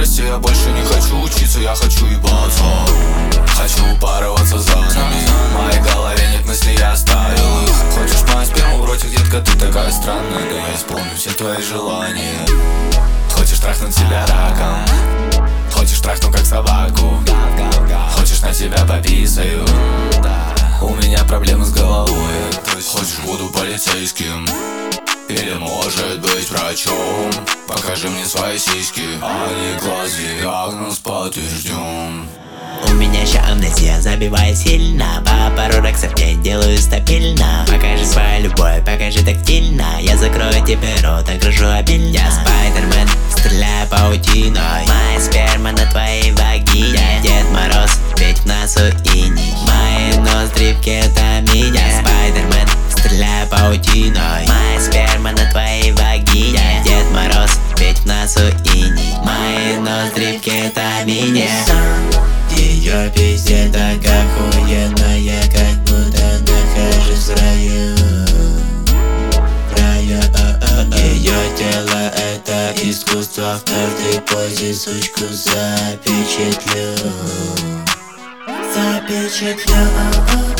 старости я больше не хочу учиться, я хочу ебаться. Хочу упарываться за нами. В моей голове нет мыслей, я оставил их. Хочешь мою сперму в ротик, детка, ты такая странная. Да я исполню все твои желания. Хочешь трахнуть себя раком, хочешь трахнуть как собаку, хочешь на тебя пописаю. У меня проблемы с головой. Хочешь буду полицейским или может быть врачом? Покажи мне свои сиськи, а не глаз, диагноз подтвержден. У меня ща амнезия, забивает сильно. По пару рексов в делаю стабильно. Покажи свою любовь, покажи тактильно. Я закрою тебе рот, окружу обильно. Я Спайдермен, стреляю паутиной. Моя сперма на твоей вагине. Я Дед Мороз, ведь в носу иней. Мои ноздри в кетамине. Я Спайдермен, стреляю паутиной. Моя сперма на твоей вагине. Я Дед Мороз, ведь в носу иней. Мои ноздри в кетамине. Ее пиздец так охуенно, я как будто нахожусь в раю. Ее тело это искусство, в каждой позе сучку запечатлю.